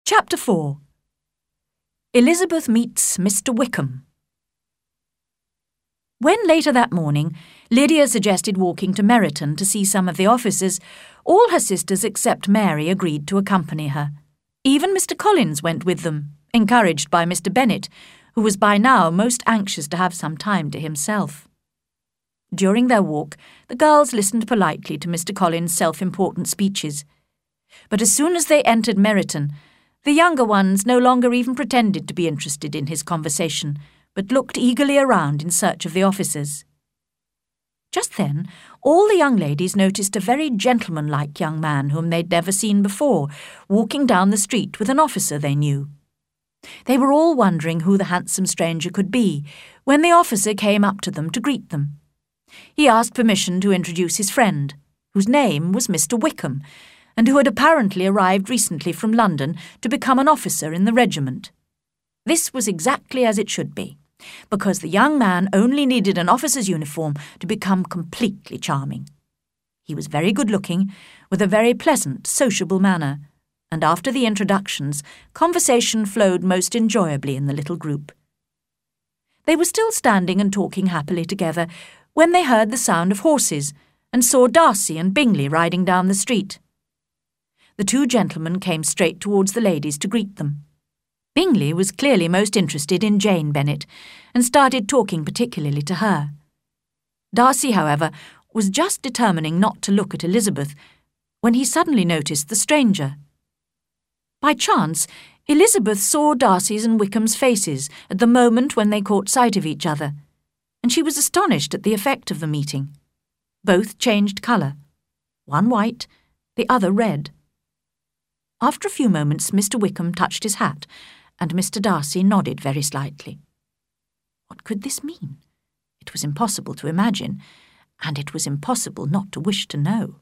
Chapter 4. Elizabeth meets Mr. Wickham. When later that morning, Lydia suggested walking to Meryton to see some of the officers, all her sisters except Mary agreed to accompany her. Even Mr. Collins went with them, encouraged by Mr. Bennet, who was by now most anxious to have some time to himself. During their walk, the girls listened politely to Mr. Collins' self-important speeches. But as soon as they entered Meryton, the younger ones no longer even pretended to be interested in his conversation, but looked eagerly around in search of the officers. Just then, all the young ladies noticed a very gentlemanlike young man whom they'd never seen before, walking down the street with an officer they knew. They were all wondering who the handsome stranger could be, when the officer came up to them to greet them. He asked permission to introduce his friend, whose name was Mr. Wickham, and who had apparently arrived recently from London to become an officer in the regiment. This was exactly as it should be, because the young man only needed an officer's uniform to become completely charming. He was very good-looking, with a very pleasant, sociable manner, and after the introductions, conversation flowed most enjoyably in the little group. They were still standing and talking happily together when they heard the sound of horses and saw Darcy and Bingley riding down the street. The two gentlemen came straight towards the ladies to greet them. Bingley was clearly most interested in Jane Bennet, and started talking particularly to her. Darcy, however, was just determining not to look at Elizabeth, when he suddenly noticed the stranger. By chance, Elizabeth saw Darcy's and Wickham's faces at the moment when they caught sight of each other, and she was astonished at the effect of the meeting. Both changed colour, one white, the other red. After a few moments, Mr. Wickham touched his hat, and Mr. Darcy nodded very slightly. What could this mean? It was impossible to imagine, and it was impossible not to wish to know.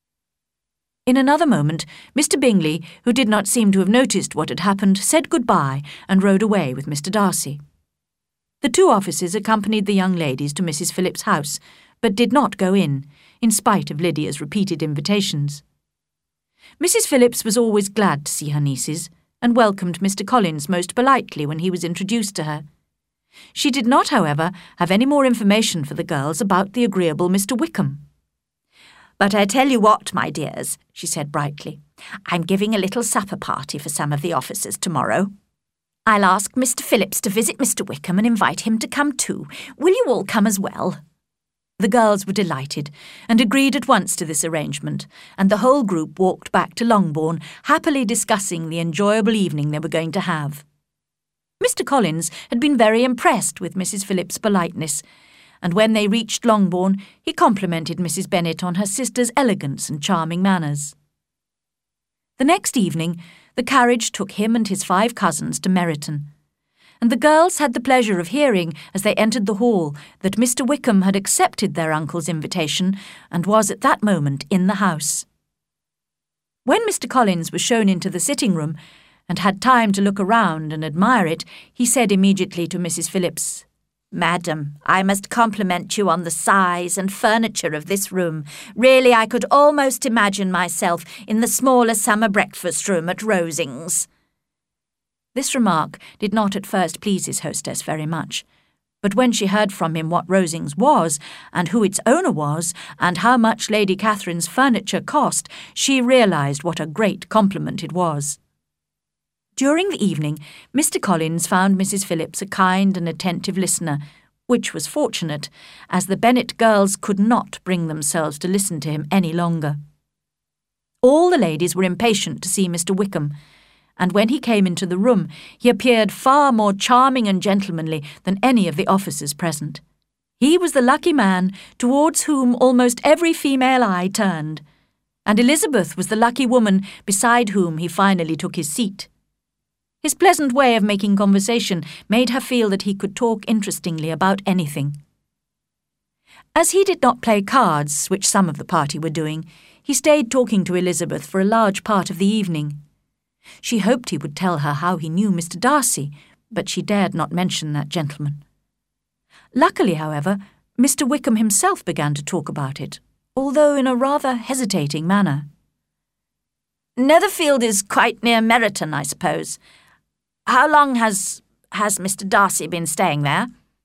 In another moment, Mr. Bingley, who did not seem to have noticed what had happened, said good-bye and rode away with Mr. Darcy. The two officers accompanied the young ladies to Mrs. Phillips' house, but did not go in spite of Lydia's repeated invitations. Mrs. Phillips was always glad to see her nieces, and welcomed Mr. Collins most politely when he was introduced to her. She did not, however, have any more information for the girls about the agreeable Mr. Wickham. "But I tell you what, my dears," she said brightly, "I'm giving a little supper party for some of the officers tomorrow. I'll ask Mr. Phillips to visit Mr. Wickham and invite him to come too. Will you all come as well?" The girls were delighted, and agreed at once to this arrangement, and the whole group walked back to Longbourn, happily discussing the enjoyable evening they were going to have. Mr. Collins had been very impressed with Mrs. Phillips' politeness, and when they reached Longbourn, he complimented Mrs. Bennet on her sister's elegance and charming manners. The next evening, the carriage took him and his 5 cousins to Meryton, and the girls had the pleasure of hearing, as they entered the hall, that Mr. Wickham had accepted their uncle's invitation and was at that moment in the house. When Mr. Collins was shown into the sitting-room, and had time to look around and admire it, he said immediately to Mrs. Phillips, "Madam, I must compliment you on the size and furniture of this room. Really, I could almost imagine myself in the smaller summer breakfast-room at Rosings." This remark did not at first please his hostess very much, but when she heard from him what Rosings was, and who its owner was, and how much Lady Catherine's furniture cost, she realised what a great compliment it was. During the evening, Mr. Collins found Mrs. Phillips a kind and attentive listener, which was fortunate, as the Bennet girls could not bring themselves to listen to him any longer. All the ladies were impatient to see Mr. Wickham, and when he came into the room, he appeared far more charming and gentlemanly than any of the officers present. He was the lucky man towards whom almost every female eye turned, and Elizabeth was the lucky woman beside whom he finally took his seat. His pleasant way of making conversation made her feel that he could talk interestingly about anything. As he did not play cards, which some of the party were doing, he stayed talking to Elizabeth for a large part of the evening. She hoped he would tell her how he knew Mr. Darcy, but she dared not mention that gentleman. Luckily, however, Mr. Wickham himself began to talk about it, although in a rather hesitating manner. Netherfield is quite near Meryton, I suppose. How long has Mr. Darcy been staying there?"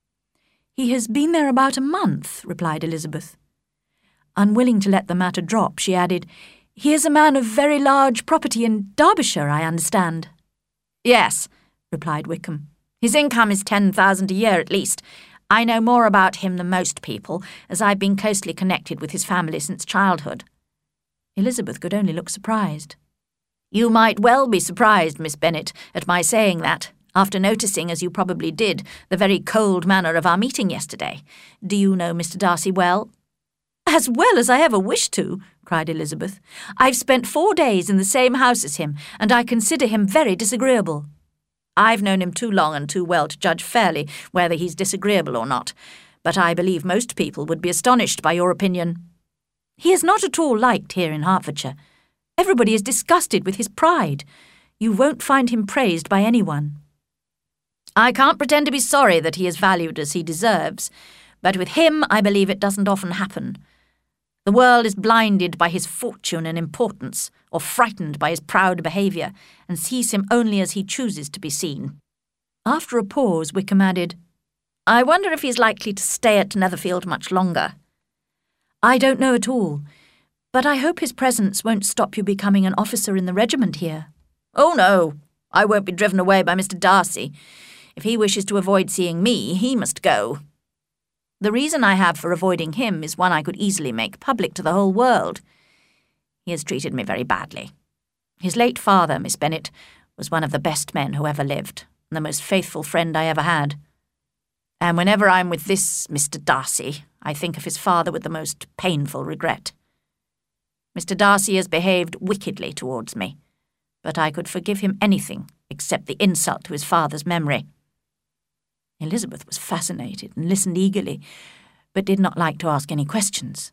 "He has been there about a month," replied Elizabeth. Unwilling to let the matter drop, she added, "He is a man of very large property in Derbyshire, I understand." "Yes," replied Wickham. "His income is 10,000 a year at least. I know more about him than most people, as I've been closely connected with his family since childhood." Elizabeth could only look surprised. "You might well be surprised, Miss Bennet, at my saying that, after noticing, as you probably did, the very cold manner of our meeting yesterday. Do you know Mr. Darcy well?" "As well as I ever wished to," cried Elizabeth. "I've spent 4 days in the same house as him, and I consider him very disagreeable." "I've known him too long and too well to judge fairly whether he's disagreeable or not, but I believe most people would be astonished by your opinion." "He is not at all liked here in Hertfordshire. Everybody is disgusted with his pride. You won't find him praised by anyone." "I can't pretend to be sorry that he is valued as he deserves, but with him I believe it doesn't often happen. The world is blinded by his fortune and importance, or frightened by his proud behaviour, and sees him only as he chooses to be seen." After a pause, Wickham added, "I wonder if he's likely to stay at Netherfield much longer." "I don't know at all, but I hope his presence won't stop you becoming an officer in the regiment here." "Oh, no, I won't be driven away by Mr. Darcy. If he wishes to avoid seeing me, he must go. The reason I have for avoiding him is one I could easily make public to the whole world. He has treated me very badly. His late father, Miss Bennet, was one of the best men who ever lived, and the most faithful friend I ever had. And whenever I'm with this Mr. Darcy, I think of his father with the most painful regret. Mr. Darcy has behaved wickedly towards me, but I could forgive him anything except the insult to his father's memory." Elizabeth was fascinated and listened eagerly, but did not like to ask any questions.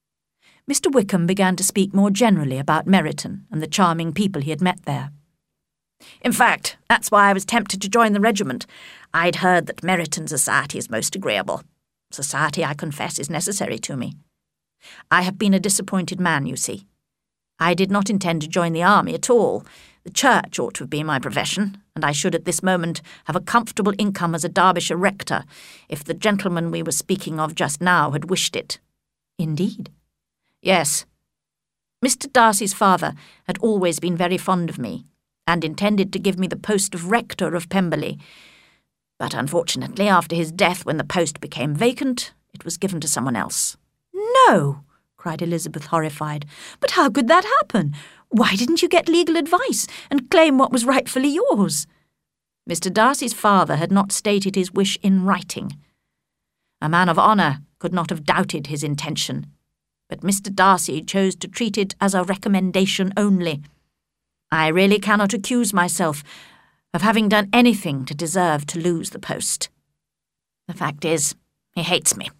Mr. Wickham began to speak more generally about Meryton and the charming people he had met there. "In fact, that's why I was tempted to join the regiment. I'd heard that Meryton society is most agreeable. Society, I confess, is necessary to me. I have been a disappointed man, you see. I did not intend to join the army at all. The church ought to have been my profession, and I should at this moment have a comfortable income as a Derbyshire rector, if the gentleman we were speaking of just now had wished it." "Indeed?" "Yes. Mr. Darcy's father had always been very fond of me, and intended to give me the post of rector of Pemberley. But unfortunately, after his death, when the post became vacant, it was given to someone else." "No!" cried Elizabeth, horrified. "But how could that happen? Why didn't you get legal advice and claim what was rightfully yours?" Mr. Darcy's father had not stated his wish in writing. A man of honour could not have doubted his intention, but Mr. Darcy chose to treat it as a recommendation only. I really cannot accuse myself of having done anything to deserve to lose the post. The fact is, he hates me.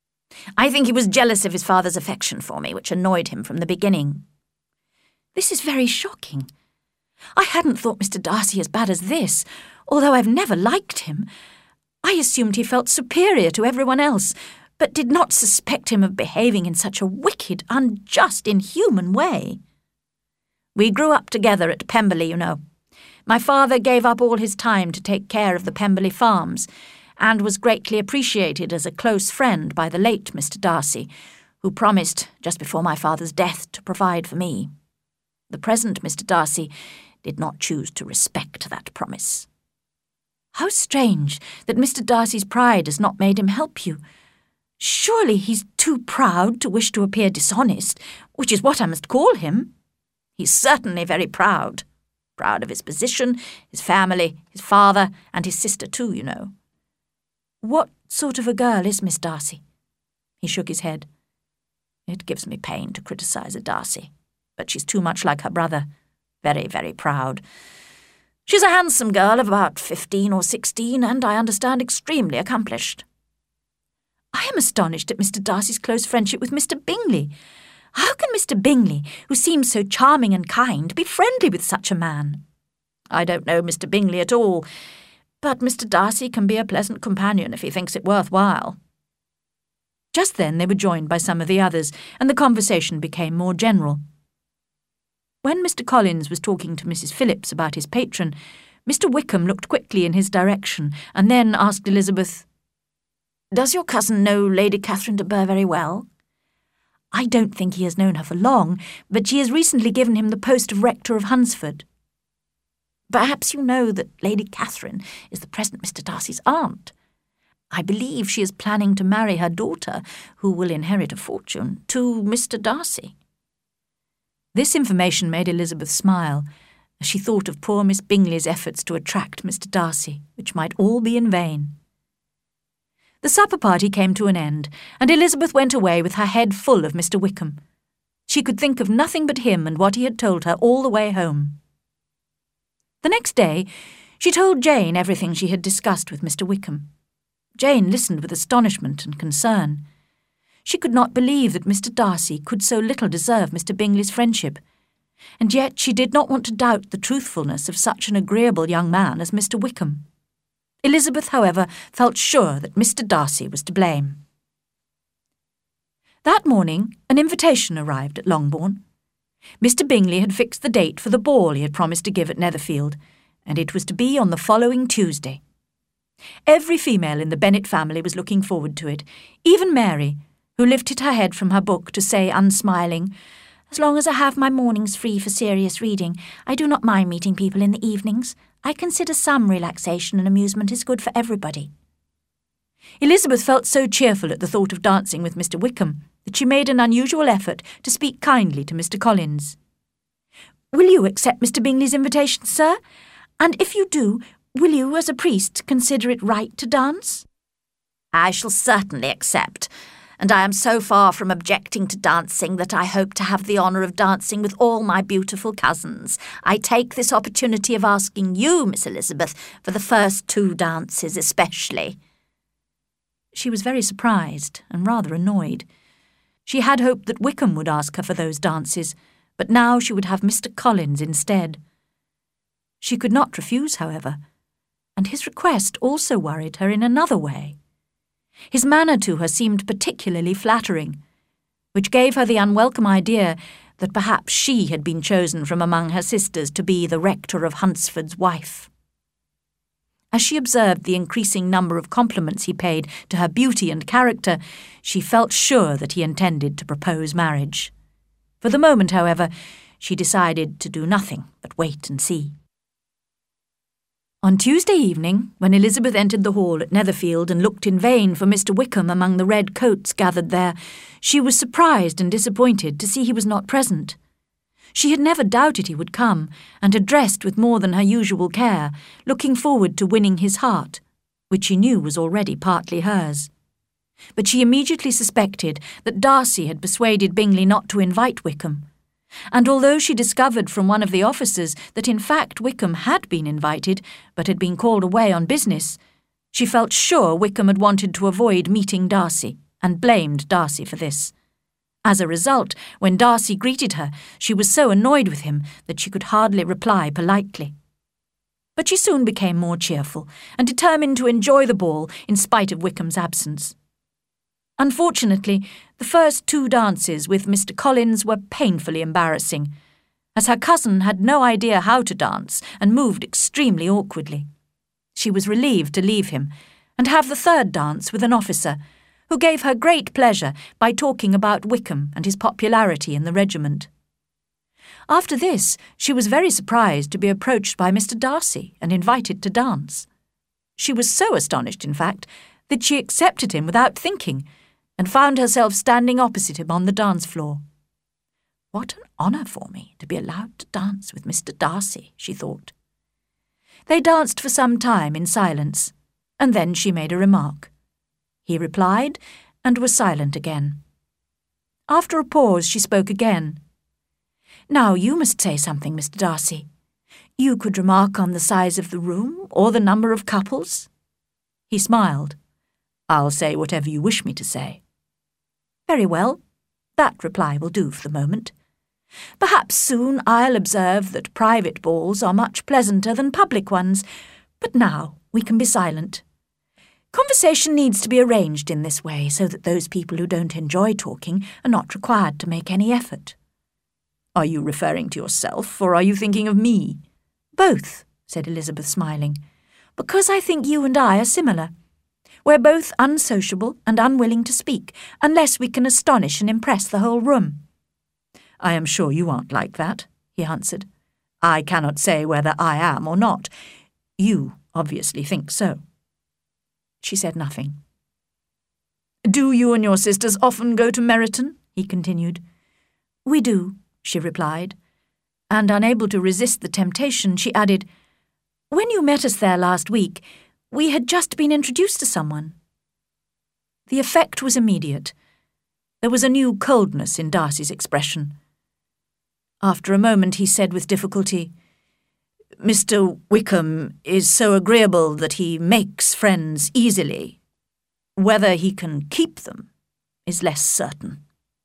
I think he was jealous of his father's affection for me, which annoyed him from the beginning." "This is very shocking. I hadn't thought Mr. Darcy as bad as this, although I've never liked him. I assumed he felt superior to everyone else, but did not suspect him of behaving in such a wicked, unjust, inhuman way." "We grew up together at Pemberley, you know. My father gave up all his time to take care of the Pemberley farms, and was greatly appreciated as a close friend by the late Mr. Darcy, who promised, just before my father's death, to provide for me. The present Mr. Darcy did not choose to respect that promise." "How strange that Mr. Darcy's pride has not made him help you. Surely he's too proud to wish to appear dishonest, which is what I must call him." "He's certainly very proud. Proud of his position, his family, his father, and his sister too, you know." "What sort of a girl is Miss Darcy?" He shook his head. "It gives me pain to criticise a Darcy, but she's too much like her brother. Very, very proud. She's a handsome girl of about 15 or 16, and I understand extremely accomplished." "I am astonished at Mr. Darcy's close friendship with Mr. Bingley. How can Mr. Bingley, who seems so charming and kind, be friendly with such a man?" "I don't know Mr. Bingley at all, but Mr. Darcy can be a pleasant companion if he thinks it worthwhile." Just then they were joined by some of the others, and the conversation became more general. when Mr. Collins was talking to Mrs. Phillips about his patron, Mr. Wickham looked quickly in his direction and then asked Elizabeth, "Does your cousin know Lady Catherine de Bourgh very well?" "I don't think he has known her for long, but she has recently given him the post of rector of Hunsford." "Perhaps you know that Lady Catherine is the present Mr. Darcy's aunt. I believe she is planning to marry her daughter, who will inherit a fortune, to Mr. Darcy." This information made Elizabeth smile, as she thought of poor Miss Bingley's efforts to attract Mr. Darcy, which might all be in vain. The supper party came to an end, and Elizabeth went away with her head full of Mr. Wickham. She could think of nothing but him and what he had told her all the way home. The next day, she told Jane everything she had discussed with Mr. Wickham. Jane listened with astonishment and concern. She could not believe that Mr. Darcy could so little deserve Mr. Bingley's friendship, and yet she did not want to doubt the truthfulness of such an agreeable young man as Mr. Wickham. Elizabeth, however, felt sure that Mr. Darcy was to blame. That morning, an invitation arrived at Longbourn. Mr. Bingley had fixed the date for the ball he had promised to give at Netherfield, and it was to be on the following Tuesday. Every female in the Bennet family was looking forward to it, even Mary, who lifted her head from her book to say, unsmiling, "As long as I have my mornings free for serious reading, I do not mind meeting people in the evenings. I consider some relaxation and amusement is good for everybody." Elizabeth felt so cheerful at the thought of dancing with Mr. Wickham that she made an unusual effort to speak kindly to Mr. Collins. "Will you accept Mr. Bingley's invitation, sir? And if you do, will you, as a priest, consider it right to dance?" "I shall certainly accept, and I am so far from objecting to dancing that I hope to have the honour of dancing with all my beautiful cousins. I take this opportunity of asking you, Miss Elizabeth, for the first 2 dances especially." She was very surprised and rather annoyed. She had hoped that Wickham would ask her for those dances, but now she would have Mr. Collins instead. She could not refuse, however, and his request also worried her in another way. His manner to her seemed particularly flattering, which gave her the unwelcome idea that perhaps she had been chosen from among her sisters to be the rector of Hunsford's wife. As she observed the increasing number of compliments he paid to her beauty and character, she felt sure that he intended to propose marriage. For the moment, however, she decided to do nothing but wait and see. On Tuesday evening, when Elizabeth entered the hall at Netherfield and looked in vain for Mr. Wickham among the red coats gathered there, she was surprised and disappointed to see he was not present. She had never doubted he would come, and had dressed with more than her usual care, looking forward to winning his heart, which she knew was already partly hers. But she immediately suspected that Darcy had persuaded Bingley not to invite Wickham, and although she discovered from one of the officers that in fact Wickham had been invited, but had been called away on business, she felt sure Wickham had wanted to avoid meeting Darcy, and blamed Darcy for this. As a result, when Darcy greeted her, she was so annoyed with him that she could hardly reply politely. But she soon became more cheerful, and determined to enjoy the ball in spite of Wickham's absence. Unfortunately, the first 2 dances with Mr. Collins were painfully embarrassing, as her cousin had no idea how to dance and moved extremely awkwardly. She was relieved to leave him and have the 3rd dance with an officer, who gave her great pleasure by talking about Wickham and his popularity in the regiment. After this, she was very surprised to be approached by Mr. Darcy and invited to dance. She was so astonished, in fact, that she accepted him without thinking, and found herself standing opposite him on the dance floor. "What an honour for me to be allowed to dance with Mr. Darcy," she thought. They danced for some time in silence, and then she made a remark. He replied, and was silent again. After a pause, she spoke again. "Now you must say something, Mr. Darcy. You could remark on the size of the room, or the number of couples." He smiled. "I'll say whatever you wish me to say." "Very well. That reply will do for the moment. Perhaps soon I'll observe that private balls are much pleasanter than public ones, but now we can be silent. Conversation needs to be arranged in this way so that those people who don't enjoy talking are not required to make any effort. Are you referring to yourself, or are you thinking of me? Both, said Elizabeth, smiling, because I think you and I are similar. We're both unsociable and unwilling to speak, unless we can astonish and impress the whole room. I am sure you aren't like that, he answered. I cannot say whether I am or not. You obviously think so. She said nothing. Do you and your sisters often go to Meryton? He continued. We do, she replied, and unable to resist the temptation, she added, When you met us there last week, we had just been introduced to someone. The effect was immediate. There was a new coldness in Darcy's expression. After a moment he said with difficulty, Mr. Wickham is so agreeable that he makes friends easily. Whether he can keep them is less certain.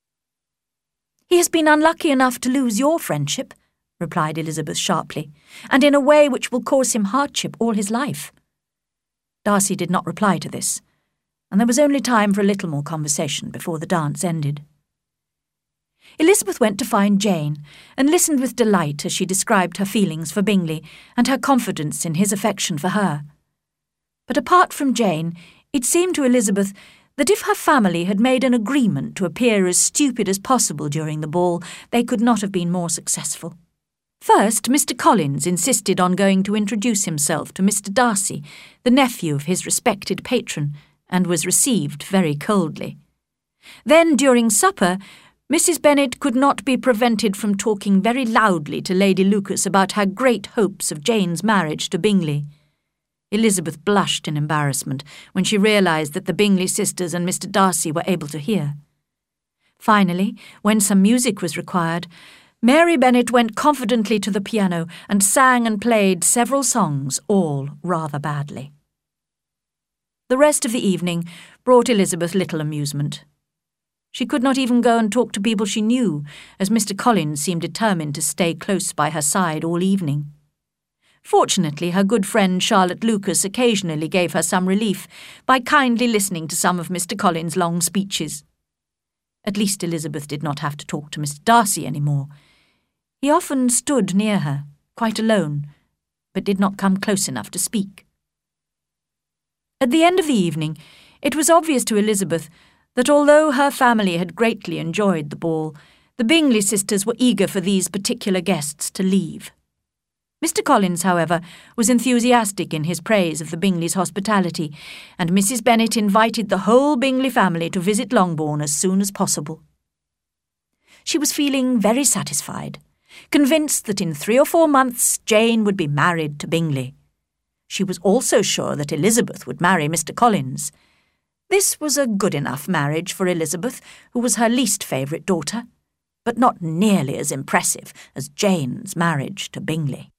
He has been unlucky enough to lose your friendship, replied Elizabeth sharply, and in a way which will cause him hardship all his life. Darcy did not reply to this, and there was only time for a little more conversation before the dance ended. Elizabeth went to find Jane and listened with delight as she described her feelings for Bingley and her confidence in his affection for her. But apart from Jane, it seemed to Elizabeth that if her family had made an agreement to appear as stupid as possible during the ball, they could not have been more successful. First, Mr. Collins insisted on going to introduce himself to Mr. Darcy, the nephew of his respected patron, and was received very coldly. Then, during supper, Mrs. Bennet could not be prevented from talking very loudly to Lady Lucas about her great hopes of Jane's marriage to Bingley. Elizabeth blushed in embarrassment when she realised that the Bingley sisters and Mr. Darcy were able to hear. Finally, when some music was required, Mary Bennet went confidently to the piano and sang and played several songs, all rather badly. The rest of the evening brought Elizabeth little amusement. She could not even go and talk to people she knew, as Mr. Collins seemed determined to stay close by her side all evening. Fortunately, her good friend Charlotte Lucas occasionally gave her some relief by kindly listening to some of Mr. Collins' long speeches. At least Elizabeth did not have to talk to Mr. Darcy any more. He often stood near her, quite alone, but did not come close enough to speak. At the end of the evening, it was obvious to Elizabeth that although her family had greatly enjoyed the ball, the Bingley sisters were eager for these particular guests to leave. Mr. Collins, however, was enthusiastic in his praise of the Bingleys' hospitality, and Mrs. Bennet invited the whole Bingley family to visit Longbourn as soon as possible. She was feeling very satisfied, convinced that in 3 or 4 months Jane would be married to Bingley. She was also sure that Elizabeth would marry Mr. Collins. This was a good enough marriage for Elizabeth, who was her least favourite daughter, but not nearly as impressive as Jane's marriage to Bingley.